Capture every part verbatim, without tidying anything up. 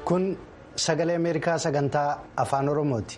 Kun sagalee Ameerikaa sagantaa afaan Oromooti.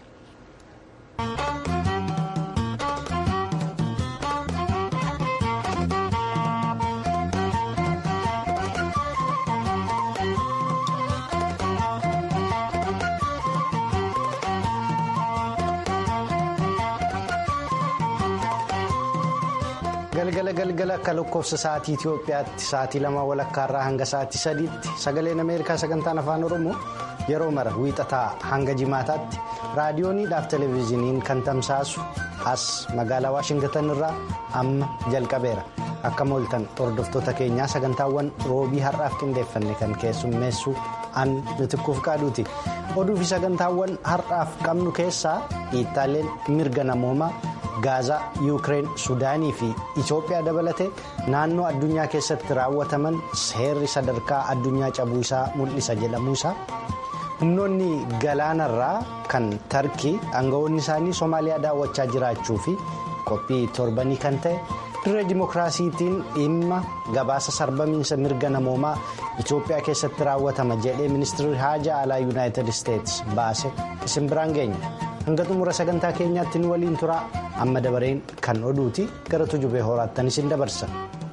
galgala galgala akka lakkoofsa sa'aatii Itoophiyaatti sa'aatii lama walakkaarraa hanga sa'aatii sadiitti sagaleen Ameerikaa sagantaan afaan Oromoo yeroo mara wiixataa hanga jimaataatti raadiyooniidhaaf televezyiiniin kan tamsaasu as magaalaa Waashingtan irraa amma jalqabeera. Akka mooltan hordoftoota keenyaa sagantaawwan roobii har'aaf qindeeffanne kan keessummeessu an Mitikkuuf Qaaduuti. Oduu fi sagantaawwan har'aaf qabnu keessaa dhiittaaleen mirga namoomaa Gaazaa, Yuukireen, Sudaanii fi Itoophiyaa dabalatee naannoo addunyaa keessatti raawwataman seerri sadarkaa addunyaa cabuu isaa mul'isa jedhamuusaa. Humnoonni galaanarraa kan Tarkii aangawoonni isaanii Somaaliyaa daawwachaa jiraachuu fi qophii torbanii kan ta'e dirree dimookiraasiitiin dhimma gabaasa sarbamiinsa mirga namoomaa Itoophiyaa keessatti raawwatama jedhee ministeerri haajaa alaa Yuunaayitid Isteetsi baase isin biraan geenya. Hanga xumura sagantaa keenyaatti nu waliin turaa amma dabareen kan oduuti gara tujubee horaattan isin dabarsa.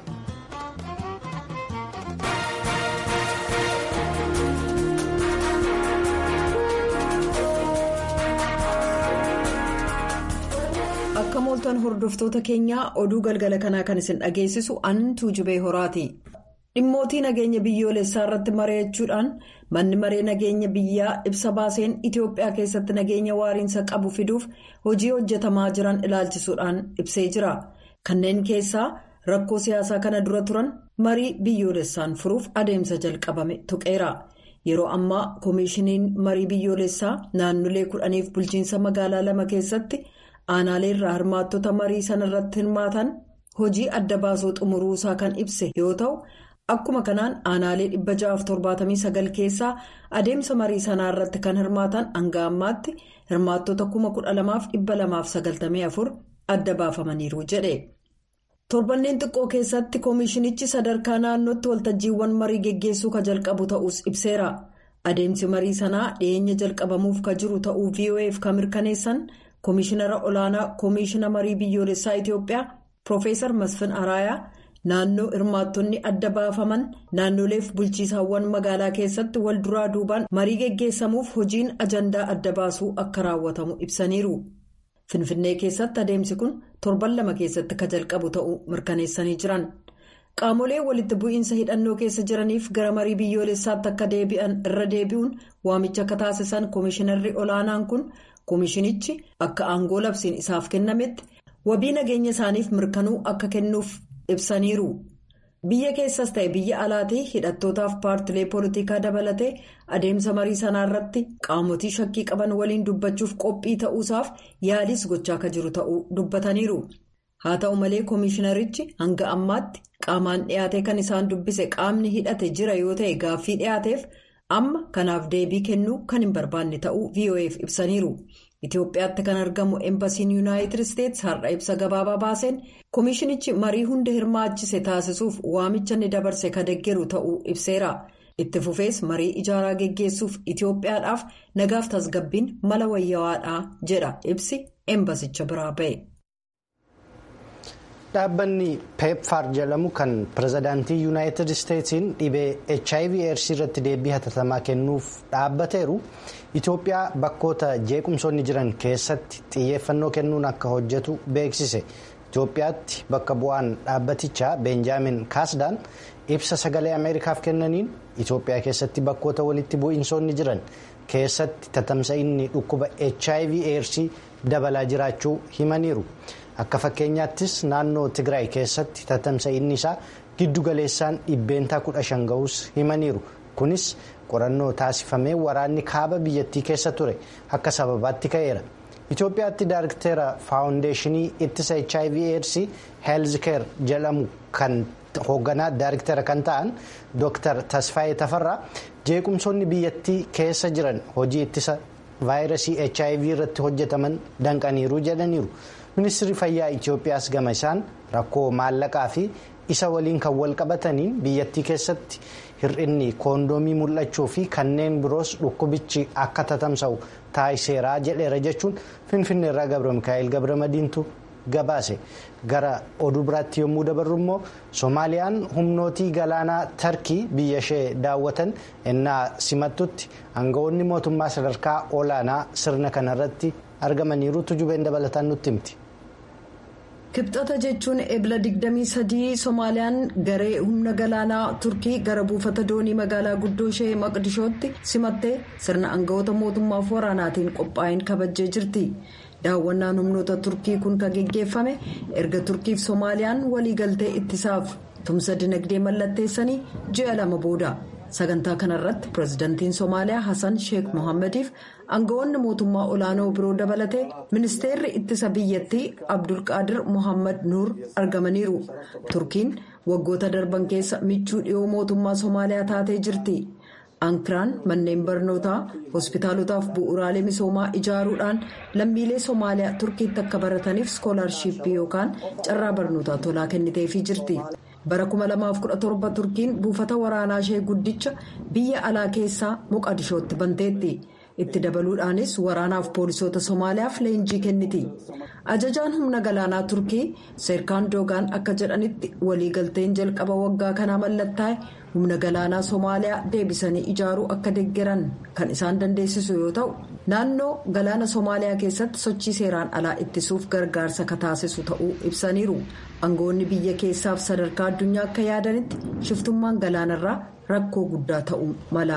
Akka mooltan hordoftoota keenyaa oduu galgala kanaa kan isin dhageessisu an tujubee horaati. Dhimmootii nageenya biyyoolessaa irratti mari'achuudhaan manni maree nageenya biyyaa ibsa baaseen Itoophiyaa keessatti nageenya waariinsa qabu fiduuf hojii hojjetamaa jiran ilaalchisuudhaan ibsee jira. Kanneen keessaa rakkoo siyaasaa kana dura turan marii biyyoolessaan furuuf adeemsa jalqabame tuqeera. Yeroo ammaa koomishiniin marii biyyoolessaa naannolee kudhaniif bulchiinsa magaalaa lama keessatti aanaalee irraa hirmaattota marii sanarratti hirmaatan hojii adda baasuu xumuruusaa kan ibse yoo ta'u. Akkuma kanaan aanaalee dhibba ja'aaf torbaatamii sagal keessaa adeemsa marii sanaa irratti kan hirmaatan hanga ammaatti hirmaattota kuma kudha lamaaf dhibba lamaaf sagaltamii afur adda baafamaniiru jedhe. Torbanneen xiqqoo keessatti koomishinichi sadarkaa naannootti waltajjiiwwan marii geggeessuu ka jalqabu ta'us ibseera. Adeemsi marii sanaa dhiyeenya jalqabamuuf ka jiru ta'uu V O F kan mirkaneessan koomishinara olaanaa koomishina marii biyyoolessaa Itoophiyaa Profeesar Masfin Araayaa. Naannoo hirmaattonni adda baafaman naannoleef bulchiisaawwan magaalaa keessatti wal duraa duubaan marii geggeessamuuf hojiin ajandaa adda baasuu akka raawwatamu ibsaniiru. Finfinnee keessatti adeemsi kun torban lama keessatti ka jalqabu ta'uu mirkaneessanii jiran. Qaamolee walitti bu'iinsa hidhannoo keessa jiraniif gara marii biyyoolessaatti akka deebi'an irra deebi'uun waamicha akka taasisan koomishinarri olaanaan kun koomishinichi akka aangoo labsiin isaaf kennametti wabii nageenya isaaniif mirkanuu akka kennuuf. Ibsaniiru. Biyya keessas ta'e biyya alaatii hidhattootaaf paartilee poolitikaa dabalatee adeemsa marii sanaa irratti qaamotii shakkii qaban waliin dubbachuuf qophii ta'uusaaf yaaliis gochaa akka jiru ta'uu dubbataniiru. Haa ta'u malee koomishinarichi hanga ammaatti qaamaan dhiyaate kan isaan dubbise qaamni hidhate jira yoo ta'e gaaffii dhiyaateef amma kanaaf deebii kennuu kan hin barbaanne ta'uu V O F ibsaniiru. Itoophiyaatti kan argamu Embasiin Yuunaayitid Isteetsi har'a ibsa gabaabaa baaseen koomishinichi marii hunda hirmaachise taasisuuf waamicha ni dabarse ka deeggaru ta'uu ibseera. Itti fufees marii ijaaraa geggeessuuf Itoophiyaadhaaf nagaaf tasgabbiin mala wayyawaadhaa jedha ibsi embasicha biraa ba'e. Dhaabbanni peepfaar jedhamu kan pirezidaantii Yuunaayitid Isteetsiin dhibee H I V AIDS irratti deebii hatattamaa kennuuf dhaabbateeru Itoophiyaa bakkoota jeequmsoonni jiran keessatti xiyyeeffannoo kennuun akka hojjetu beeksise. Itoophiyaatti bakka bu'aan dhaabbatichaa Beenjaamin Kaasdaan ibsa sagalee Ameerikaaf kennaniin Itoophiyaa keessatti bakkoota walitti bu'iinsoonni jiran keessatti tatamsa'inni dhukkuba H I V AIDS dabalaa jiraachuu himaniiru. Akka fakkeenyaattis naannoo Tigraay keessatti tatamsa'inni isaa giddugaleessaan dhibbeentaa kudha shan ga'us himaniiru. Kunis qorannoo taasifamee waraanni kaaba biyyattii keessa ture akka sababaatti ka'eera. Itoophiyaatti daayirktera faawundeeshinii ittisa H I V AIDS heelzikeer jedhamu kan hoogganaa daayirktera kan ta'an Dooktar Tasfaayee Tafarraa jeequmsoonni biyyattii keessa jiran hojii ittisa vaayirasii H I V irratti hojjetaman danqaniiru jedhaniiru. Ministeerri fayyaa Itoophiyaas gama isaan rakkoo maallaqaa fi isa waliin kan wal qabataniin biyyattii keessatti hir'inni koondoomii mul'achuu fi kanneen biroos dhukkubichi akka tatamsa'u taasiseera jedheera jechuun finfinneerraa Gabra Mikaa'el Gabra Madiintu gabaase. Gara oduu biraatti yommuu dabarru immoo Soomaaliyaan humnootii galaanaa Tarkii biyya ishee daawwatan ennaa simattutti aangawoonni mootummaa sadarkaa olaanaa sirna kanarratti argamaniiru. Tujubeen dabalataan nutti himti. Kibxata jechuun ebla digdamii sadii Soomaaliyaan garee humna galaanaa Turkii gara buufata doonii magaalaa guddoo ishee Maqdishootti simattee sirna aangawoota mootummaaf waraanaatiin qophaa'een kabajjee jirti. Daawwannaan humnoota Turkii kun kan geggeeffame erga Turkiif Soomaaliyaan waliigaltee ittisaaf tumsa dinagdee mallatteessanii ji'a lama booda. Sagantaa kanarratti pirezidantiin Soomaaliyaa Hassan Sheekh Mohammediif aangawoonni mootummaa olaanoo biroo dabalatee ministeerri ittisa biyyattii Abdulqaadir Mohammad Nuur argamaniiru. Turkiin waggoota darban keessa michuu dhiyoo mootummaa Soomaaliyaa taatee jirti. Ankiraan manneen barnootaa hospitaalotaaf bu'uuraalee misoomaa ijaaruudhaan lammiilee Soomaaliyaa Turkiitti akka barataniif iskoolaarshiippii yookaan carraa barnootaa tolaa kenniteefii jirti. Bara kuma lamaaf kudha torba Turkiin buufata waraanaa ishee guddicha biyya alaa keessaa Moqadishootti banteetti. Itti dabaluudhaanis waraanaaf poolisoota Soomaaliyaaf leenjii kenniti. Ajajaan humna galaanaa Turkii Seerkaan Doogaan akka jedhanitti waliigalteen jalqaba waggaa kanaa mallattaa'e humna galaanaa Soomaaliyaa deebisanii ijaaruu akka deeggaran kan isaan dandeessisu yoo ta'u naannoo galaana Soomaaliyaa keessatti sochii seeraan alaa ittisuuf gargaarsa ka taasisu ta'uu ibsaniiru. Aangawoonni biyya keessaaf sadarkaa addunyaa akka yaadanitti shiftummaan galaanarraa rakkoo guddaa ta'uu mala.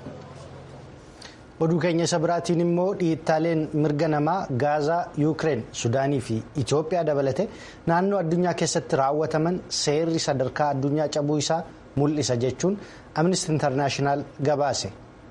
Oduu keenya isa biraatiin immoo dhiittaaleen mirga namaa Gaazaa, Yuukireen, Sudaanii fi Itoophiyaa dabalate naannoo addunyaa keessatti raawwataman seerri sadarkaa addunyaa cabuu isaa mul'isa jechuun Amnesty International gabaase.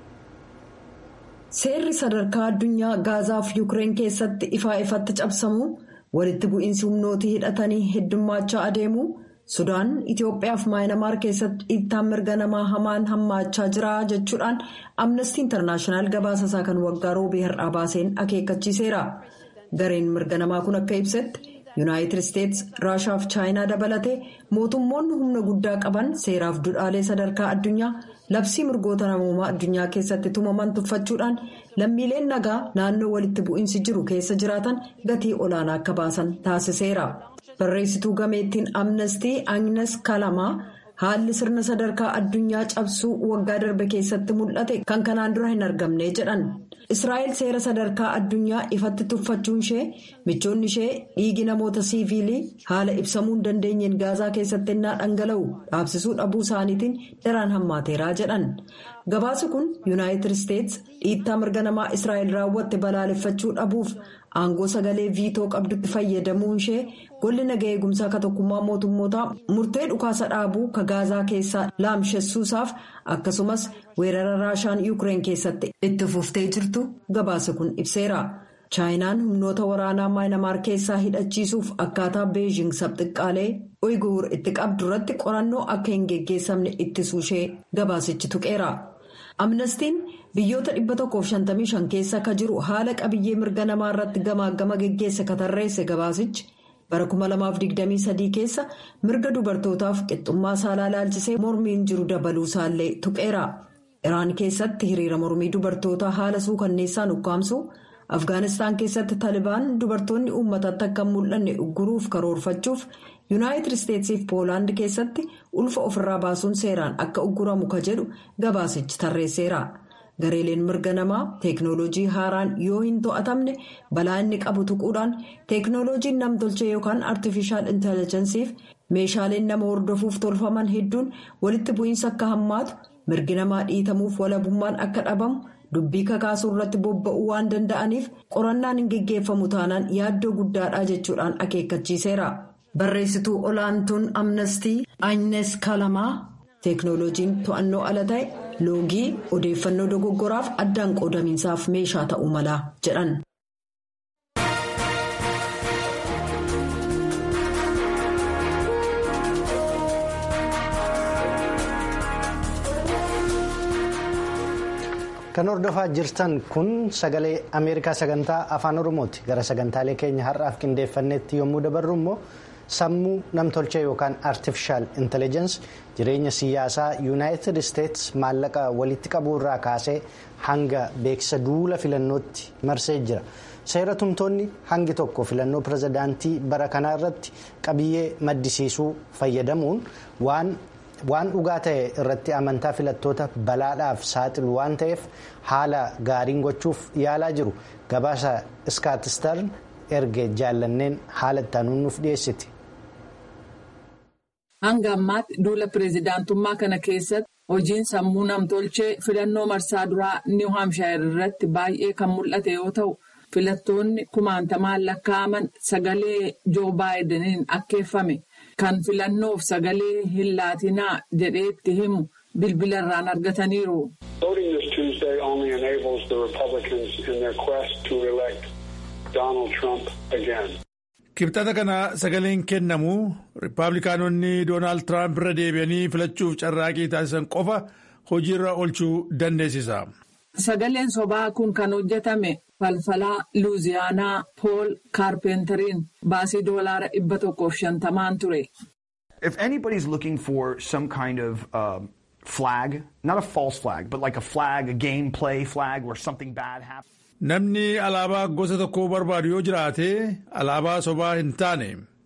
Seerri sadarkaa addunyaa Gaazaa fi Yuukireen keessatti ifaa ifatti cabsamuu walitti bu'iinsi humnootii hidhatanii heddummaachaa adeemuu Sudaan Itoophiyaa fi Maayinamaar keessatti dhiittaan mirga namaa hamaan hammaachaa jira jechuudhaan Amnesty International gabaasa isaa kan waggaa roobee har'aa baaseen akeekkachiiseera. Gareen mirga namaa kun akka ibsetti Yuunaayitid Isteets, Raashaa fi Chaayinaa dabalatee mootummoonni humna guddaa qaban seeraaf duudhaalee sadarkaa addunyaa labsii mirgoota namoomaa addunyaa keessatti tumaman tuffachuudhaan lammiileen nagaa naannoo walitti bu'iinsi jiru keessa jiraatan gatii olaanaa akka baasan taasiseera. Barreessituu gameettiin Amnestii Agnes Kalamaa haalli sirna sadarkaa addunyaa cabsuu waggaa darbe keessatti mul'ate kan kanaan dura hin argamne jedhan. Israa'el seera sadarkaa addunyaa ifatti tuffachuun ishee michoonni ishee dhiigi namoota siiviilii haala ibsamuu hin dandeenyeen Gaazaa keessatti innaa dhangala'u dhaabsisuu dhabuu isaaniitiin daraan hammaateeraa jedhan. Gabaasi kun Yuunaayitid Isteets dhiittaa mirga namaa Israa'el raawwatte balaaleffachuu dhabuuf aangoo sagalee viitoo qabdutti fayyadamuun ishee golli nagaa eegumsaa ka tokkummaa mootummootaa murtee dhukaasa dhaabuu ka Gaazaa keessaa laamshessuusaaf akkasumas weerara Raashaan Yuukireen keessatti itti fuftee jirtu gabaasa kun ibseera. Chaayinaan humnoota waraanaa Maayinamaar keessaa hidhachiisuuf akkaataa Beejing sabxiqqaalee Uyguur itti qabdu irratti qorannoo akka hin geggeessamne ittisuu ishee gabaasichi tuqeera. Amnestiin biyyoota dhibba tokkoof shantamii shan keessa akka jiru haala qabiyyee mirga namaa irratti gamaagama geggeesse katarreesse gabaasichi bara kuma lamaaf digdamii sadii keessa mirga dubartootaaf qixxummaa saalaa laalchisee mormiin jiru dabaluu isaallee tuqeera. Iraan keessatti hiriira mormii dubartootaa haala suukanneessaan ukkaamsu. Afgaanistaan keessatti Taalibaan dubartoonni uummatatti akka hin mul'anne ugguruuf karoorfachuuf Yuunaayitid Isteetsii fi Poolaand keessatti ulfa ofirraa baasuun seeraan akka ugguramu ka jedhu gabaasichi tarreesseera. Gareeleen mirga namaa teeknooloojii haaraan yoo hin to'atamne balaa inni qabu tuquudhaan teeknooloojiin namtolchee yookaan artifishaal intelligensiif meeshaaleen nama hordofuuf tolfaman hedduun walitti bu'iinsa akka hammaatu mirgi namaa dhiitamuuf walabummaan akka dhabamu. Dubbii kakaasuu irratti bobba'uu waan danda'aniif qorannaan hin geggeeffamu taanaan yaaddoo guddaadha jechuudhaan akeekkachiiseera. Barreessituu olaantuun Amnestii Agnes Kalamaa teeknooloojiin to'annoo ala ta'e loogii odeeffannoo dogoggoraaf addaan qoodamiinsaaf meeshaa ta'uu mala jedhan. Kan hordofaa jirtan kun sagalee Ameerikaa sagantaa afaan Oromooti. Gara sagantaalee keenya har'aaf qindeeffannetti yommuu dabarru immoo sammuu namtolchee yookaan artificial intelligence jireenya siyaasaa yuunaayitid isteets maallaqa walitti qabuu irraa kaasee hanga beeksisa duula filannootti marsee jira. Seera tumtoonni hangi tokko filannoo pirezidaantii bara kanaa irratti qabiyyee maddisiisuu fayyadamuun waan waan dhugaa ta'e irratti amantaa filattoota balaadhaaf saaxilu waan ta'eef haala gaariin gochuuf yaalaa jiru. Gabaasa Scott Stern erge jaallanneen haala itti aanuun nuuf dhiyeessiti. Hanga ammaatti duula pireezidaantummaa kana keessatti hojiin sammuu namtolchee filannoo marsaa duraa Niw Haamshaayir irratti baay'ee kan mul'ate yoo ta'u, filattoonni kumaantamaan lakkaa'aman sagalee Joo Baayideniin akkeeffame kan filannoof sagalee hin laatinaa jedhee itti himu bilbila irraan argataniiru. Voting this Tuesday only enables the Republicans in their quest to elect Donald Trump again. Kibxata kana sagaleen kennamu Riippaabilikaanonni Doonaald Tiraamp irra deebi'anii filachuuf carraaqii taasisan qofa hojiirra oolchuu dandeessisa. Sagaleen sobaa kun kan hojjetame falfalaa Luuziyaanaa Pool Kaarpenteriin baasii doolaara dhibba tokkoof shantamaan ture. If anybody's looking for some kind of um, flag, not a false flag, but like a flag, a gameplay flag where something bad happens. Namni alaabaa gosa tokko barbaadu yoo jiraate alaabaa sobaa hin taane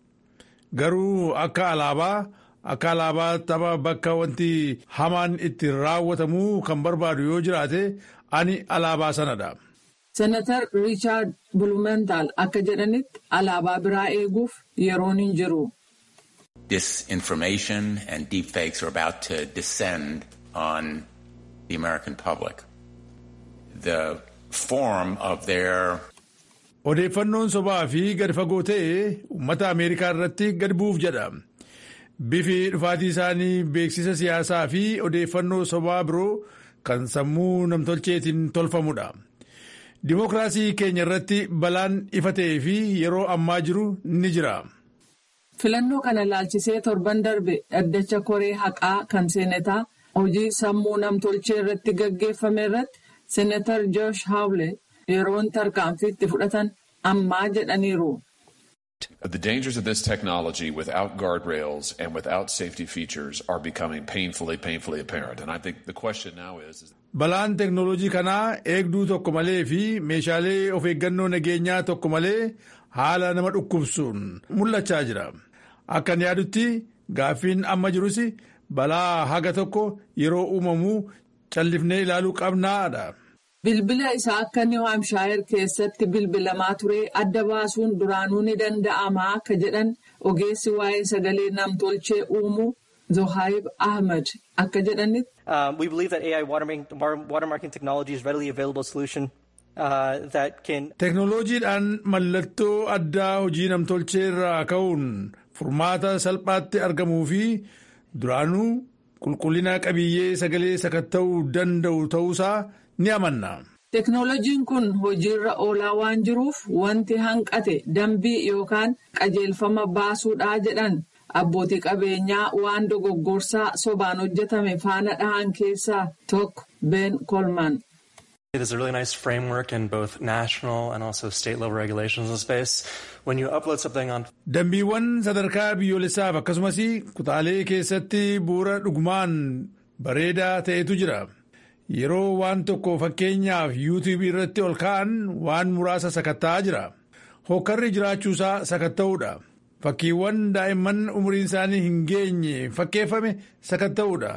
garuu akka alaabaa akka alaabaa tapha bakka wanti hamaan itti raawwatamu kan barbaadu yoo jiraate ani alaabaa sanadha. Senatar Riichaard Bulumental akka jedhanitti alaabaa biraa eeguuf yeroon hin jiru. Disinformation and deepfakes are about to descend on the American public. The form of their odeeffannoon sobaa fi gadi fagoo ta'e uummata Ameerikaa irratti gadi bu'uuf jedha. Bifi dhufaatii isaanii beeksisa siyaasaa fi odeeffannoo sobaa biroo kan sammuu namtolcheetiin tolfamudha. Dimookiraasii keenya irratti balaan ifa ta'ee fi yeroo ammaa jiru ni jira. Filannoo kana laalchisee torban darbe dhaddacha koree haqaa kan seenataa hojii sammuu namtolchee irratti gaggeeffame irratti Senatar Josh Hawley yeroon tarkaanfii itti fudhatan ammaa jedhaniiru. The dangers of this technology without guardrails and without safety features are becoming painfully, painfully apparent. And I think the question now is... is Balaan teknooloojii kanaa eegduu tokko malee fi meeshaalee of eeggannoo nageenyaa tokko malee haala nama dhukkubsuun mul'achaa jira. Akkan yaadutti gaaffiin amma jirus balaa haga tokko yeroo uumamu callifnee ilaaluu qabnaadha. Bilbila isaa akka Niw Haamshaayir keessatti bilbilamaa ture adda baasuun duraanuu ni danda'amaa akka jedhan ogeessi waa'ee sagalee namtolchee uumuu Zohaib Ahmed akka jedhanitti. We believe that A I watermarking, watermarking technology is a readily available solution uh, that can. Teknooloojiidhaan mallattoo addaa hojii namtolchee irraa ka'uun furmaata salphaatti argamuu fi duraanuu qulqullina qabiyyee sagalee sakatta'uu danda'u ta'uusaa ni amanna. Teknooloojiin kun hojiirra oolaa waan jiruuf wanti hanqate dambii yookaan qajeelfama baasuudhaa jedhan abbootii qabeenyaa waan dogoggorsaa sobaan hojjetame faana dhahan keessaa tokko Ben Coleman. There's a really nice framework in both national and also state level regulations in space. When you upload something on... Dambiiwwan sadarkaa biyyoolessaaf akkasumas kutaalee keessatti bu'uura dhugumaan bareedaa ta'etu jira. Yeroo waan tokko fakkeenyaaf yuutuubii irratti ol ka'an waan muraasa sakatta'aa jira. Hokkarri jiraachuusaa sakatta'uudha. Fakkiiwwan daa'imman umuriin isaanii hin geenye fakkeeffame sakatta'uudha.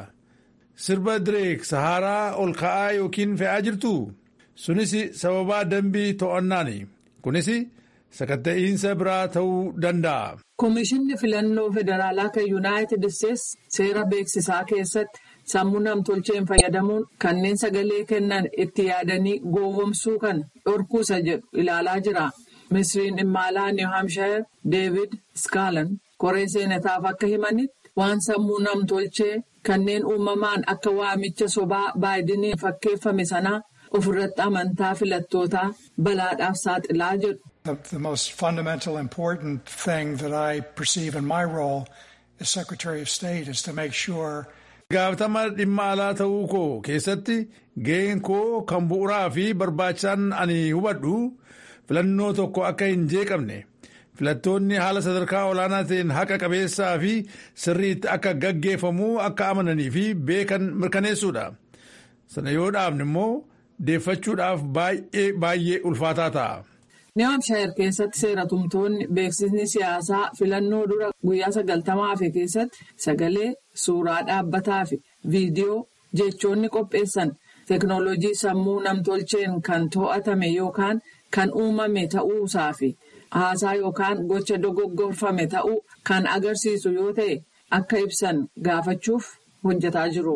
Sirba Direek Saharaa ol ka'aa yookiin fe'aa jirtu. Sunis sababaa dambii to'annaani. Kunis sakatta'iinsa biraa ta'uu danda'a. Komishinni filannoo federaalaa kan Yuunaayitid Isteets seera beeksisaa keessatti sammuu namtolcheen fayyadamuun kanneen sagalee kennan itti yaadanii gowwomsuu kan dhorkuusa jedhu ilaalaa jira. Ministiriin dhimma alaa Niw Haamshaayir Deevid Skaalan koree seenataaf akka himanitti waan sammuu namtolchee kanneen uumamaan akka waamicha sobaa Baayideniin fakkeeffame sanaa ofirratti amantaa filattootaa balaadhaaf saaxilaa jedhu. The, the most fundamental important thing that I perceive in my role as Secretary of State is to make sure. Gaafatama dhimma alaa ta'uu koo keessatti gaheen koo kan bu'uuraa fi barbaachisaan ani hubadhu filannoo tokko akka hin jeeqamne filattoonni haala sadarkaa olaanaa ta'een haqa qabeessaa fi sirriitti akka gaggeeffamuu akka amananii fi beekan mirkaneessuudha. Sana yoo dhaabne immoo deeffachuudhaaf baay'ee baay'ee ulfaataa ta'a. New Hampshire keessatti seeratumtoonni beeksisni siyaasaa filannoo dura guyyaa sagaltamaa hafe keessatti sagalee, suuraa dhaabbataa fi viidiyoo jechoonni qopheessan teeknooloojii sammuu namtolcheen kan to'atame yookaan kan uumame ta'uusaa fi haasaa yookaan gocha dogoggorfame ta'uu kan agarsiisu yoo ta'e akka ibsan gaafachuuf hojjetaa jiru.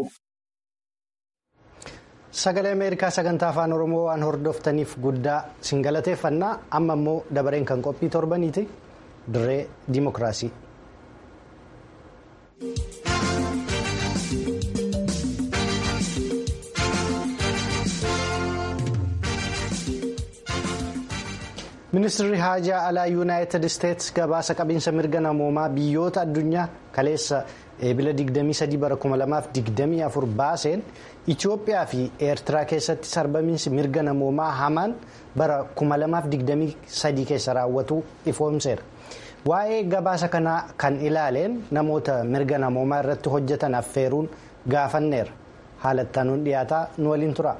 Sagalee Ameerikaa sagantaa afaan Oromoo waan hordoftaniif guddaa sin galateeffannaa. Amma immoo dabareen kan qophii torbaniiti. Dirree Dimookiraasii. Ministeerri haajaa alaa Yuunaayitid Isteetsi gabaasa qabiinsa mirga namoomaa biyyoota addunyaa kaleessa eebila digdamii sadii bara kuma lamaaf digdamii afur baaseen Itoophiyaa fi Eertiraa keessatti sarbamiinsi mirga namoomaa hamaan bara kuma lamaaf digdamii sadii keessa raawwatu ifoomseera. Waa'ee gabaasa kanaa kan ilaaleen namoota mirga namoomaa irratti hojjetan affeeruun gaafanneera. Haalattaanuun dhiyaataa nu waliin tura.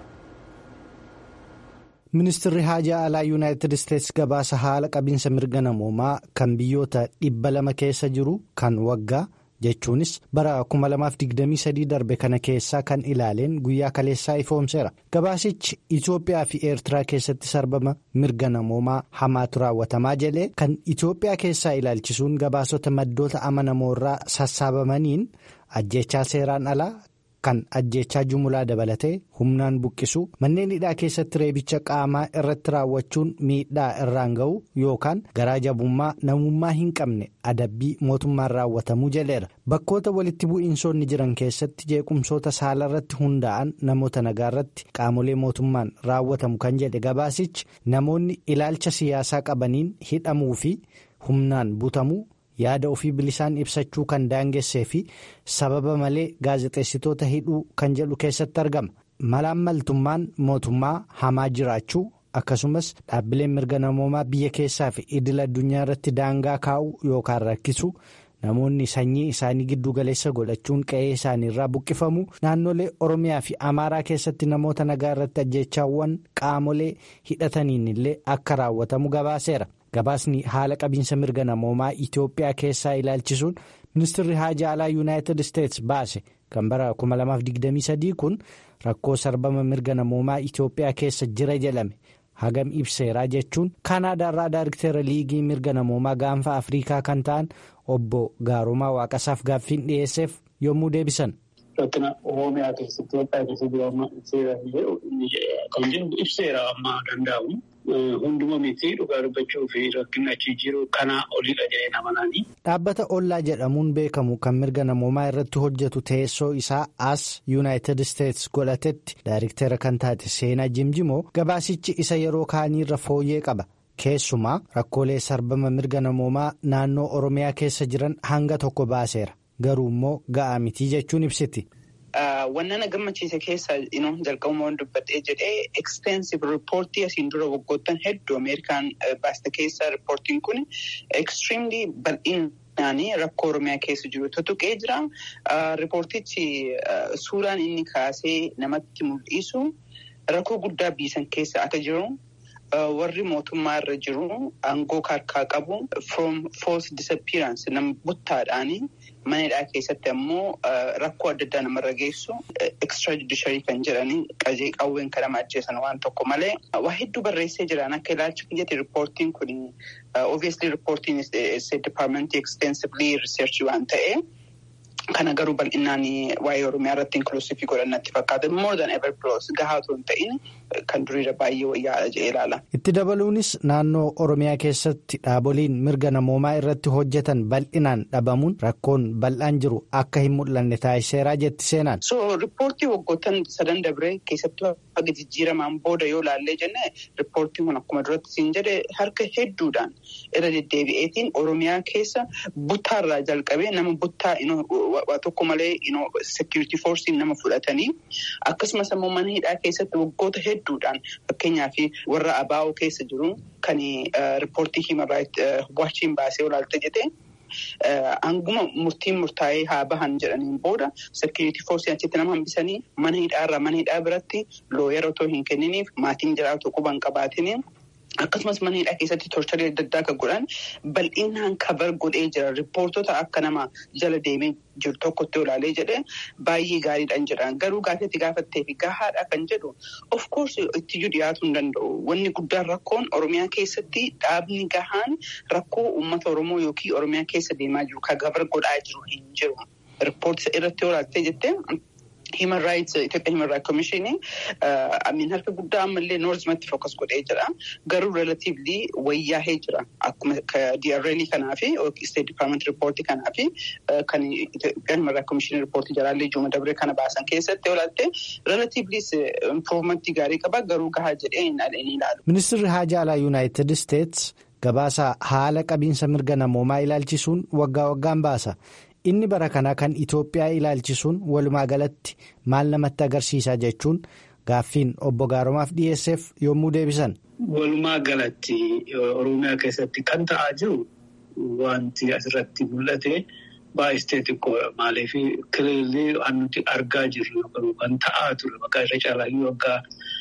Ministeerri haajaa alaa Yuunaayitid Isteetsi gabaasa haala qabiinsa mirga namoomaa kan biyyoota dhibba lama keessa jiru kan waggaa jechuunis bara kuma lamaaf digdamii sadii darbe kana keessaa kan ilaaleen guyyaa kaleessaa ifoomseera. Gabaasichi Itoophiyaa fi Eertiraa keessatti sarbama mirga namoomaa hamaatu raawwatamaa jedhee kan Itoophiyaa keessaa ilaalchisuun gabaasota maddoota amanamoorraa sassaabamaniin ajjechaa seeraan alaa. Kan ajjechaa jumulaa dabalatee humnaan buqqisuu manneen hidhaa keessatti reebicha qaamaa irratti raawwachuun miidhaa irraan ga'u yookaan garaa jabummaa namummaa hin qabne adabbii mootummaan raawwatamuu jedheera. Bakkoota walitti bu'iinsoonni jiran keessatti jeequmsoota saala irratti hundaa'an namoota nagaa irratti qaamolee mootummaan raawwatamu kan jedhe gabaasichi namoonni ilaalcha siyaasaa qabaniin hidhamuu fi humnaan butamuu. Yaada ofii bilisaan ibsachuu kan daangessee fi sababa malee gaazexeessitoota hidhuu kan jedhu keessatti argama. Malaammaltummaan mootummaa hamaa jiraachuu akkasumas dhaabbileen mirga namoomaa biyya keessaa fi idil addunyaa irratti daangaa kaa'uu yookaan rakkisuu namoonni sanyii isaanii giddu galeessa godhachuun qe'ee isaanii irraa buqqifamuu naannolee Oromiyaa fi Amaaraa keessatti namoota nagaa irratti ajjechaawwan qaamolee hidhataniin illee akka raawwatamu gabaaseera. Gabaasni haala qabiinsa mirga namoomaa Itoophiyaa keessaa ilaalchisuun ministeerri haajaa alaa Yuunaayitid Isteetsi baase kan bara kuma lamaaf digdamii sadii kun rakkoo sarbama mirga namoomaa Itoophiyaa keessa jira jedhame hagam ibseeraa jechuun Kaanaadaarraa Daayirikteera liigii mirga namoomaa gaanfa Afrikaa kan ta'an obbo Gaarumaa Waaqasaaf gaaffiin dhiyeesseef yommuu deebisan. Rakkina Oromiyaa keessatti Itoophiyaa keessatti kan jennu ibseera amma danda'amu. Hunduma miti dhugaa dubbachuu fi rakkina achi jiru kanaa oliidha jedhee namananii. Dhaabbata Ollaa jedhamuun beekamu kan mirga namoomaa irratti hojjetu teessoo isaa as Yuunaayitid Isteetsi godhatetti Daayirikteera kan taate Seenaa Jimjimoo gabaasichi isa yeroo kaaniirra fooyyee qaba. Keessumaa rakkoolee sarbama mirga namoomaa naannoo Oromiyaa keessa jiran hanga tokko baaseera. Garuu immoo ga'aa mitii jechuun ibsiti. Wanna na gammachiise keessa jalqabumaan dubbadhee jedhee extensive reportii asiin dura waggoottan hedduu Ameerikaan baaste keessa reportiin kun extremely bal'inaan rakkoo Oromiyaa keessa jiru tutuqee jira. Reportichi suuraan inni kaasee namatti mul'isu rakkoo guddaa biisan keessa akka jiru. Warri mootummaa irra jiru aangoo harkaa qabu from false disappearance nama buttaadhaanii mana hidhaa keessatti ammoo rakkoo adda addaa namarra geessu extrajudiciary kan jedhanii qajee qawween kan nama ajjeesan waan tokko malee waa hedduu barreessee jiran akka ilaalcha kiyyatti riippoortiin kun obviously riippoortiin is a department extensively research waan ta'e. Kana garuu bal'inaan waa'ee Oromiyaa irratti inklusiivii godhannatti fakkaata more than ever plus gahaa otoo hin ta'in kan duriirra baay'ee wayyaa jedhee ilaala. Itti dabaluunis naannoo Oromiyaa keessatti dhaaboliin mirga namoomaa irratti hojjetan bal'inaan dhabamuun rakkoon bal'aan jiru akka hin mul'anne taasiseeraa jetti Seenaan. So riippoortii waggoottan sadan dabree keessattuu akka jijjiiramaan booda yoo laallee jenne riippoortiin kun akkuma duratti siin jedhe harka hedduudhaan irra deddeebi'eetiin Oromiyaa keessa buttaarraa jalqabee nama buttaa waa tokko malee security force nama fudhatanii akkasumas ammoo mana hidhaa keessatti waggoota hedduu hedduudhaan fakkeenyaaf warra abaa'oo keessa jiru kan riippoortii Human Rights Watchiin baasee olaalta jedhee hanguma murtiin murtaa'ee haa bahan jedhaniin booda security force achitti nama hambisanii mana hidhaarraa mana hidhaa biratti looyera otoo hin kenniniif maatiin jiraatu quban qabaatiniin. Akkasumas mana hidhaa keessatti torcharii adda addaa kan godhan bal'inaan kabar godhee jira. Riippoortota akka nama jala deemee jiru tokkotti olaalee jedhee baay'ee gaariidhaan jedhan. Garuu gaafatti gaafattee fi gahaadha kan jedhu of course ittiyyuu dhiyaatuu hin danda'u. Wanni guddaan rakkoon Oromiyaa keessatti dhaabni gahaan rakkoo uummata Oromoo yookiin Oromiyaa keessa deemaa jiru kan kabar godhaa jiru hin jiru. Riippoortisa irratti olaaltee jettee. Human Rights Itoophiyaa Human Rights Commission amiin harka guddaa ammallee noorዝimatti fookas godhee jira. Garuu relatively wayyaahee jira. Akkuma D R L kanaa fi State Department Report kanaa fi kan Itoophiyaa Human Rights Commission Report jalaallee Juma Dabree kana baasan keessatti olaatte relatively improvement gaarii qaba. Garuu gahaa jedhee hin ilaalu. Ministeerri Haajaa Alaa United States gabaasa haala qabiinsa mirga namoomaa ilaalchisuun waggaa waggaan baasa. Inni bara kanaa kan Itoophiyaa ilaalchisuun walumaa galatti maal namatti agarsiisa jechuun gaaffiin obbo Gaarumaaf dhiyeesseef yommuu deebisan. Walumaa galatti Oromiyaa keessatti kan ta'aa jiru wanti asirratti mul'ate baay'istee xiqqoo maaliif kireellee waan nuti argaa jirru kan ta'aa ture maqaa irra caalaa waggaa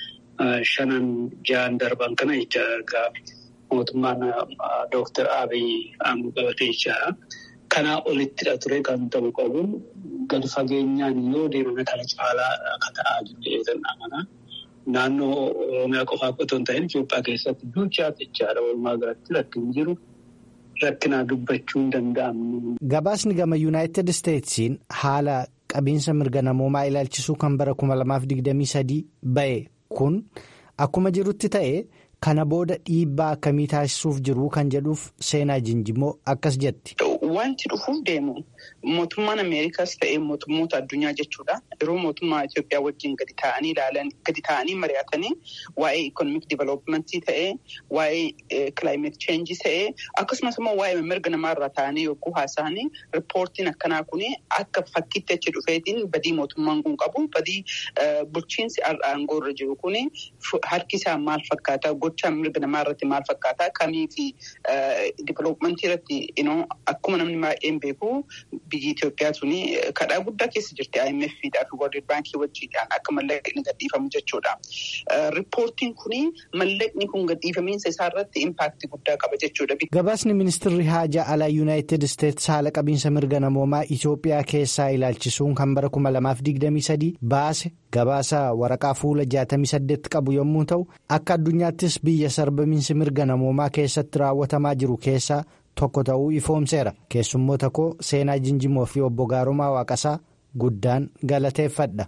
shanan ja'an darban kana jecha argaa mootummaan Dooktar Abiy aangoo qabatee jira. Kanaa olittidha ture kan ta'u qabuun gadi fageenyaan yoo deemame kana caalaa akka ta'aa jiru amana. Naannoo Oromiyaa qofaaf otoo hin ta'in Itoophiyaa keessatti duuchaa jechaadha walumaa galatti rakkin jiru rakkinaa dubbachuu hin danda'amne. Gabaasni gama Yuunaayitid Isteetsiin haala qabiinsa mirga namoomaa ilaalchisuu kan bara kuma lamaaf digdamii sadii ba'e kun akkuma jirutti ta'e. Kana booda dhiibbaa akkamii taasisuuf jiru kan jedhuuf seenaa jinjimoo akkas jetti. Wanti dhufuuf deemu mootummaan Ameerikaas ta'ee mootummoota addunyaa jechuudha. Yeroo mootummaa Itoophiyaa wajjin gadi taa'anii ilaalan gadi taa'anii mari'atanii waa'ee economic developmentii ta'ee waa'ee climate change ta'ee akkasumas immoo waa'ee mirga namaarraa taa'anii yogguu haasa'anii riippoortiin akkanaa kun akka fakkiitti achi dhufeetiin badii mootummaan kun qabu badii bulchiinsi aangoo irra jiru kun harki isaa maal fakkaata gochaan mirga namaa irratti maal fakkaata kamii fi developmentii irratti akkuma namni baay'een beeku biyyi Itoophiyaa tuni kadhaa guddaa keessa jirti I M F fi World Bank wajjiidhaan akka mallaqni gadhiifamu jechuudha. Riippoortiin kun mallaqni kun gadhiifamiinsa isaa irratti impaaktii guddaa qaba jechuudha. Gabaasni ministeerri Haajaa Alaa Yuunaayitid Isteets haala qabiinsa mirga namoomaa Itoophiyaa keessaa ilaalchisuun kan bara kuma lamaaf digdamii sadii baase gabaasa waraqaa fuula jaatamii saddeet qabu yommuu ta'u akka addunyaattis biyya sarbamiinsi mirga namoomaa keessatti raawwatamaa jiru keessaa tokko ta'uu ifoomseera. Keessummoota koo seenaa jinjimoo fi obbo Gaarumaa Waaqasaa guddaan galateeffadha.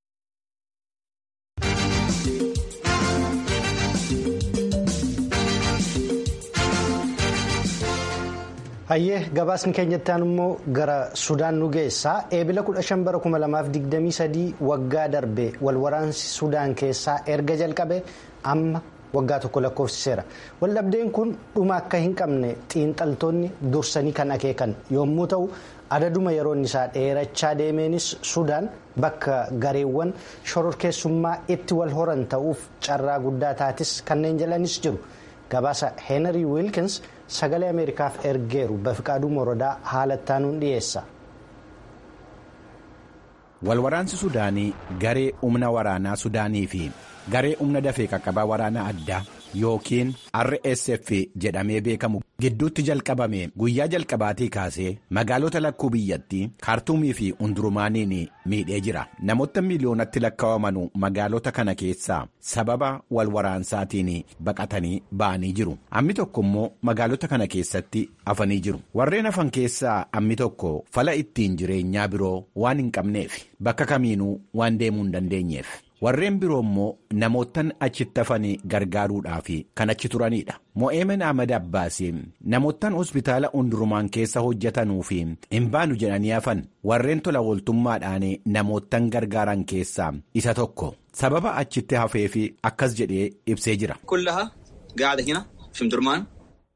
Hayyee gabaasni keenyatti aanu immoo gara Sudaan nu geessaa eebila kudha shan bara kuma lamaaf digdamii sadii waggaa darbe walwaraansi Sudaan keessaa erga jalqabe amma waggaa tokko lakkoofsiseera. Waldhabdeen kun dhuma akka hin qabne xiinxaltoonni dursanii kan akeekan yommuu ta'u adaduma yeroon isaa dheerachaa deemeenis Sudaan bakka gareewwan shororkeessummaa itti wal horan ta'uuf carraa guddaa taatis kanneen jalanis jiru. Gabaasa Henry Wilkins sagalee Ameerikaaf ergeeru Bafiqaaduu Morodaa haalattaanuun dhiyeessa. Walwaraansi Sudaanii garee humna waraanaa Sudaanii fi garee humna dafee qaqqabaa waraanaa addaa yookiin R S F jedhamee beekamu gidduutti jalqabame guyyaa jalqabaatii kaasee magaalota lakkuu biyyattii kaartuumii fi hundurumaaniin miidhee jira. Namoota miiliyoonatti lakkaawamanu magaalota kana keessaa sababa walwaraansaatiin baqatanii ba'anii jiru. Ammi tokko immoo magaalota kana keessatti hafanii jiru. Warreen hafan keessaa ammi tokko fala ittiin jireenyaa biroo waan hin qabneef bakka kamiinuu waan deemuu hin dandeenyeef. Warreen biroo immoo namootan achitti hafanii gargaaruudhaaf kan achi turanidha. Mo'eemen Ahmad Abbaasiin namootan hospitaala hundurumaan keessa hojjetanuu fi hin baanu jedhanii hafan warreen tola ooltummaadhaan namootan gargaaran keessaa isa tokko. Sababa achitti hafee fi akkas jedhee ibsee jira.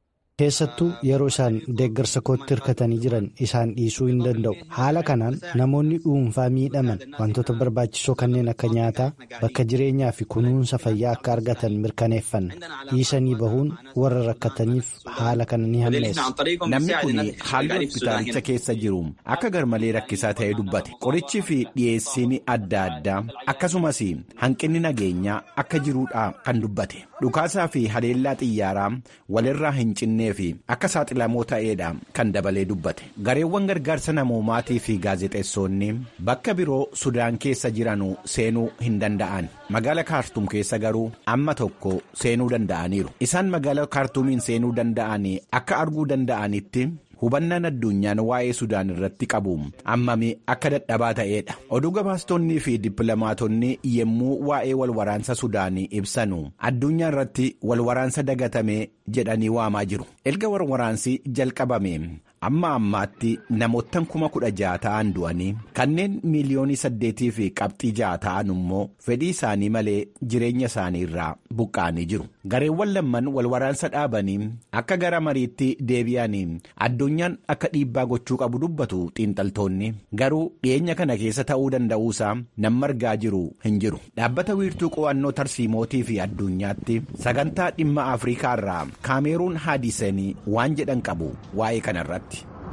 keessattuu yeroo isaan deeggarsa kootti hirkatanii jiran isaan dhiisuu hin danda'u. Haala kanaan namoonni dhuunfaa miidhaman wantoota barbaachisoo kanneen akka nyaataa, bakka jireenyaa fi kunuunsa fayyaa akka argatan mirkaneeffanna. Dhiisanii bahuun warra rakkataniif haala kana ni hammeessa. Namni kun haalli hospitaalicha keessa jiru akka garmalee rakkisaa ta'ee dubbate. Qorichi fi dhiyeessiin adda addaa akkasumas hanqinni nageenyaa akka jiruudha kan dubbate. Dhukaasaa fi haleellaa xiyyaaraa walirraa hin cinnee fi akka saaxilamoo ta'eedha kan dabalee dubbate. Gareewwan gargaarsa namoomaatii fi gaazexeessonni bakka biroo Sudaan keessa jiranu seenuu hin danda'an. Magaala Kaartuum keessa garuu amma tokko seenuu danda'aniiru. Isaan magaala Kaartuumiin seenuu danda'anii akka arguu danda'anitti hubannaan addunyaan waa'ee Sudaan irratti qabu ammami akka dadhabaa ta'eedha. Oduu gabaastonnii fi dippiloomaatonni yemmuu waa'ee walwaraansa Sudaanii ibsanu addunyaa irratti walwaraansa dagatame jedhanii waamaa jiru. Erga walwaraansi jalqabame amma ammaatti namoottan kuma kudha ja'a ta'an du'anii kanneen miiliyoonii saddeetii fi qabxii ja'a ta'an immoo fedhii isaanii malee jireenya isaanii irraa buqqa'anii jiru. Gareewwan lamman walwaraansa dhaabanii akka gara mariitti deebi'anii addunyaan akka dhiibbaa gochuu qabu dubbatu xiinxaltoonni garuu dhiyeenya kana keessa ta'uu danda'uusaa nama argaa jiru hin jiru. Dhaabbata wiirtuu qo'annoo tarsiimootii fi addunyaatti sagantaa dhimma Afrikaa irraa Kaameruun Haadisanii waan jedhan qabu waa'ee kanarratti.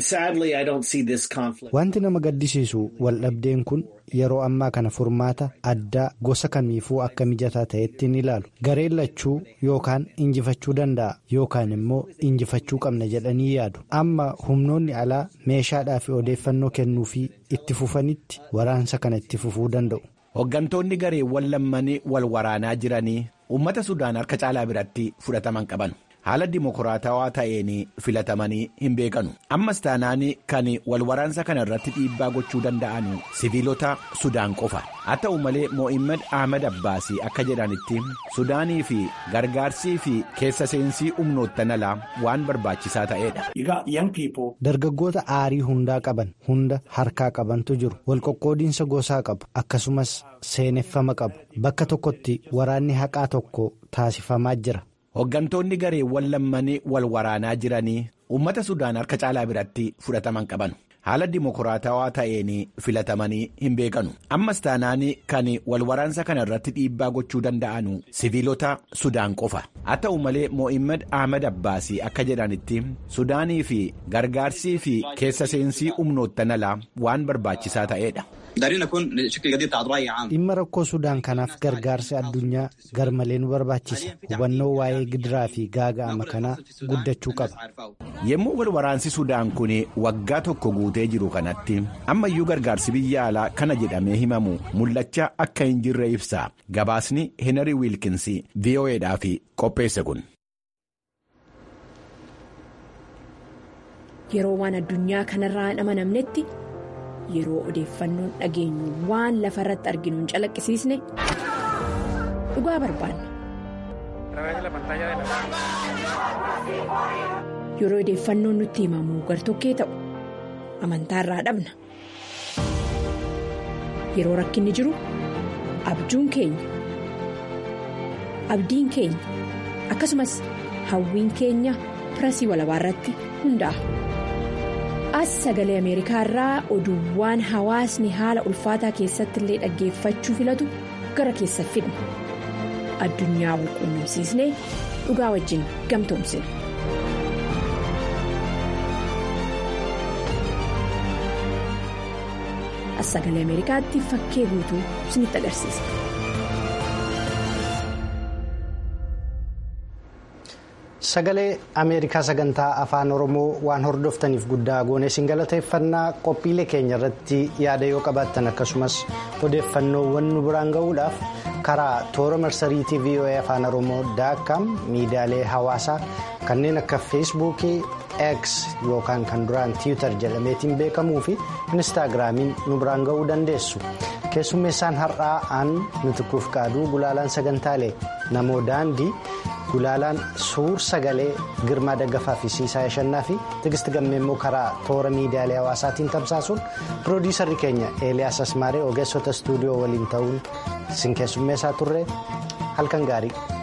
Wanti nama gaddisiisu waldhabdeen kun yeroo ammaa kana furmaata addaa gosa kamiifuu akka mijataa ta'etti ni ilaalu. Gareen lachuu yookaan injifachuu danda'a yookaan immoo injifachuu qabna jedhanii yaadu. Amma humnoonni alaa meeshaadhaa fi odeeffannoo kennuufii itti fufanitti waraansa kana itti fufuu danda'u. Hooggantoonni gareewwan lammanii wal waraanaa jiranii uummata Sudaan harka caalaa biratti fudhataman qaban. Haala dimokiraatawaa ta'een filatamanii hin beekanu. Ammas taanaan kan wal waraansa kana irratti dhiibbaa gochuu danda'an siviilota Sudaan qofa. Haa ta'u malee Mo'immed Ahmed Abbaasii akka jedhanitti Sudaanii fi gargaarsii fi keessa seensii humnoottan alaa waan barbaachisaa ta'edha. Dargaggoota aarii hundaa qaban hunda harkaa qabantu jiru. Walqoqqoodiinsa gosaa qabu akkasumas seeneffama qabu. Bakka tokkotti waraanni haqaa tokko taasifamaa jira. Hooggantoonni gareewwan lammanii wal waraanaa jiranii uummata Sudaan harka caalaa biratti fudhataman qaban. Haala dimokiraatawaa ta'een filatamanii hin beekanu. Ammas taanaan kan wal waraansa kana irratti dhiibbaa gochuu danda'an siviilota Sudaan qofa. Haa ta'u malee Mo'immed Ahmed Abbaasii akka jedhanitti Sudaanii fi gargaarsii fi keessa seensii humnoottan alaa waan barbaachisaa ta'edha. Dhimma rakkoo Sudaan kanaaf gargaarsi addunyaa garmalee nu barbaachisa. Hubannoo waa'ee gidiraa fi gaaga'ama kanaa guddachuu qaba. Yemmuu wal waraansi Sudaan kun waggaa tokko guutee jiru kanatti ammayyuu gargaarsi biyya alaa kana jedhamee himamu mul'achaa akka hin jirre ibsa. Gabaasni Henry Wilkins V O Eedhaaf qopheesse kun. Yeroo waan addunyaa kanarraa hin amanamnetti. Yeroo odeeffannoon dhageenyu waan lafa irratti arginu hin calaqqisiisne dhugaa barbaanna. Yeroo odeeffannoon nutti himamu gartokkee ta'u amantaa irraa dhabna. Yeroo rakkinni jiru abjuun keenya abdiin keenya akkasumas hawwiin keenya pirasii walabaa irratti hundaa'a. As sagalee Ameerikaa irraa oduuwwan hawaasni haala ulfaataa keessatti illee dhaggeeffachuu filatu gara keessa fidna. Addunyaa wal quunnamsiisnee dhugaa wajjin gamtoomsina. As sagalee Ameerikaatti fakkee guutuu isinitti agarsiisa. Sagalee Ameerikaa sagantaa afaan Oromoo waan hordoftaniif guddaa goonee isin galateeffannaa. Qophiilee keenya irratti yaada yoo qabaattan akkasumas odeeffannoowwan nu biraan ga'uudhaaf karaa toora marsariitii V O A afaan Oromoo daakkaam miidiyaalee hawaasaa kanneen akka feesbuukii X yookaan kan duraan tiwiitar jedhameetiin beekamuu fi inistaagiraamiin nu biraan ga'uu dandeessu. Keessummeessaan har'aa aan Nutukuuf Qaaduu gulaalaan sagantaalee namoo daandii. Gulaalaan suur sagalee Girmaa Daggafaa fi Siisaa Yashannaa fi Tigisti Gammeemmoo karaa toora miidiyaalee hawaasaatiin tamsaasuun piroodiisarri keenya Eeliyaas Asmaaree ogeessota istuudiyoo waliin ta'uun isin keessummeessaa turre halkan gaarii.